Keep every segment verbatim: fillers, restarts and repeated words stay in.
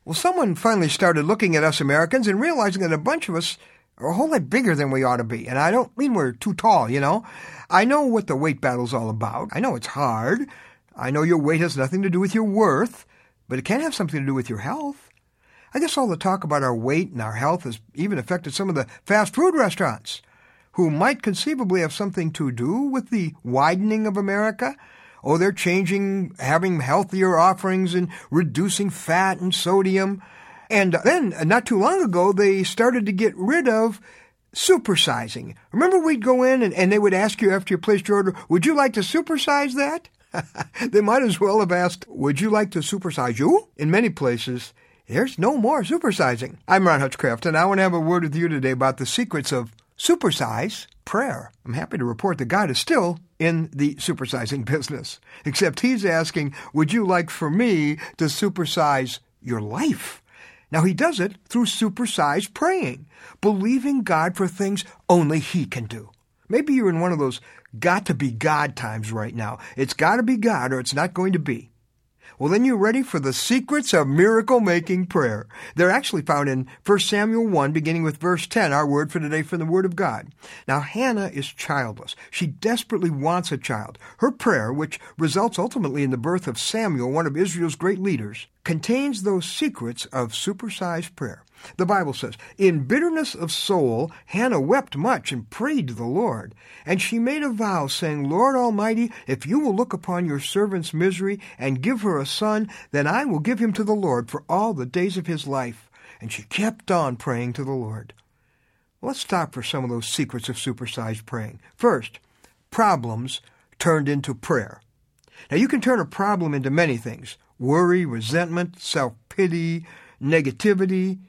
Well, someone finally started looking at us Americans and realizing that a bunch of us are a whole lot bigger than we ought to be. And I don't mean we're too tall, you know. I know what the weight battle's all about. I know it's hard. I know your weight has nothing to do with your worth, but it can have something to do with your health. I guess all the talk about our weight and our health has even affected some of the fast food restaurants, who might conceivably have something to do with the widening of America. Oh, they're changing, having healthier offerings and reducing fat and sodium. And then, not too long ago, they started to get rid of supersizing. Remember we'd go in and, and they would ask you after you placed your order, would you like to supersize that? They might as well have asked, would you like to supersize you? In many places, there's no more supersizing. I'm Ron Hutchcraft, and I want to have a word with you today about the secrets of supersize prayer. I'm happy to report that God is still in the supersizing business, except he's asking, would you like for me to supersize your life? Now, he does it through supersized praying, believing God for things only he can do. Maybe you're in one of those got-to-be-God times right now. It's got to be God or it's not going to be. Well, then you're ready for the secrets of miracle-making prayer. They're actually found in First Samuel one, beginning with verse ten, our word for today from the Word of God. Now, Hannah is childless. She desperately wants a child. Her prayer, which results ultimately in the birth of Samuel, one of Israel's great leaders, contains those secrets of supersized prayer. The Bible says, in bitterness of soul, Hannah wept much and prayed to the Lord. And she made a vow, saying, Lord Almighty, if you will look upon your servant's misery and give her a son, then I will give him to the Lord for all the days of his life. And she kept on praying to the Lord. Let's stop for some of those secrets of supersized praying. First, problems turned into prayer. Now, you can turn a problem into many things: worry, resentment, self-pity, negativity,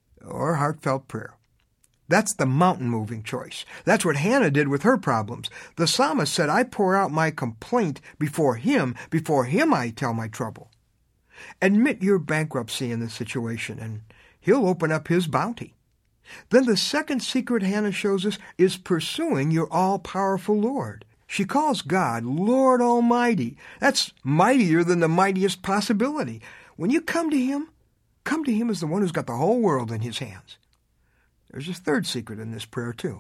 or heartfelt prayer. That's the mountain-moving choice. That's what Hannah did with her problems. The psalmist said, I pour out my complaint before him. Before him I tell my trouble. Admit your bankruptcy in this situation, and he'll open up his bounty. Then the second secret Hannah shows us is pursuing your all-powerful Lord. She calls God Lord Almighty. That's mightier than the mightiest possibility. When you come to him, come to him as the one who's got the whole world in his hands. There's a third secret in this prayer, too.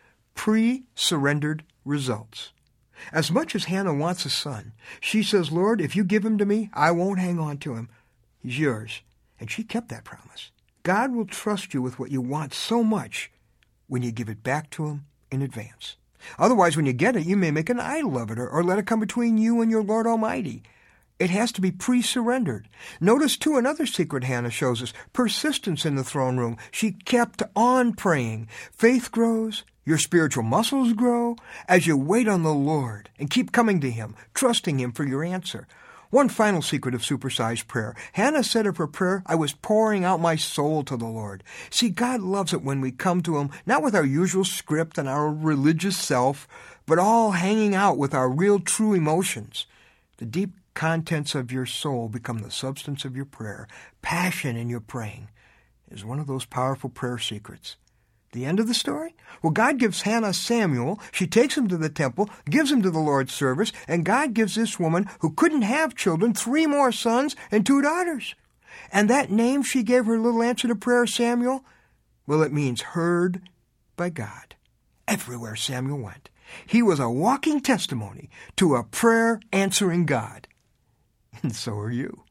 Pre-surrendered results. As much as Hannah wants a son, she says, Lord, if you give him to me, I won't hang on to him. He's yours. And she kept that promise. God will trust you with what you want so much when you give it back to him in advance. Otherwise, when you get it, you may make an idol of it or, or let it come between you and your Lord Almighty. It has to be pre-surrendered. Notice, too, another secret Hannah shows us: persistence in the throne room. She kept on praying. Faith grows, your spiritual muscles grow, as you wait on the Lord and keep coming to him, trusting him for your answer. One final secret of supersized prayer. Hannah said of her prayer, I was pouring out my soul to the Lord. See, God loves it when we come to him, not with our usual script and our religious self, but all hanging out with our real, true emotions. The deep contents of your soul become the substance of your prayer. Passion in your praying is one of those powerful prayer secrets. The end of the story? Well, God gives Hannah Samuel. She takes him to the temple, gives him to the Lord's service, and God gives this woman, who couldn't have children, three more sons and two daughters. And that name she gave her little answer to prayer, Samuel, well, it means heard by God. Everywhere Samuel went, he was a walking testimony to a prayer-answering God. And so are you.